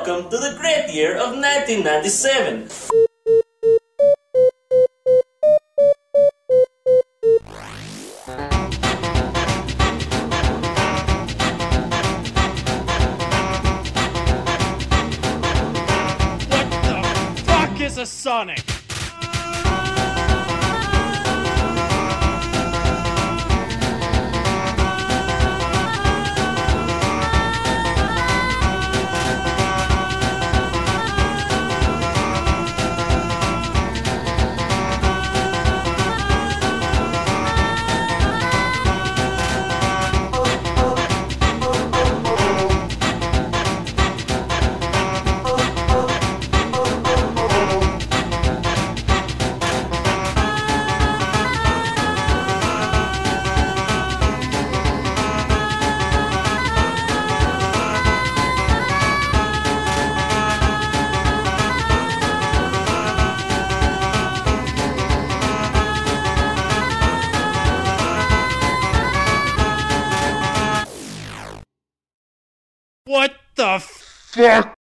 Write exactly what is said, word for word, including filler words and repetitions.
welcome to the great year of nineteen ninety-seven. What the fuck is a Sonic? What the fuck?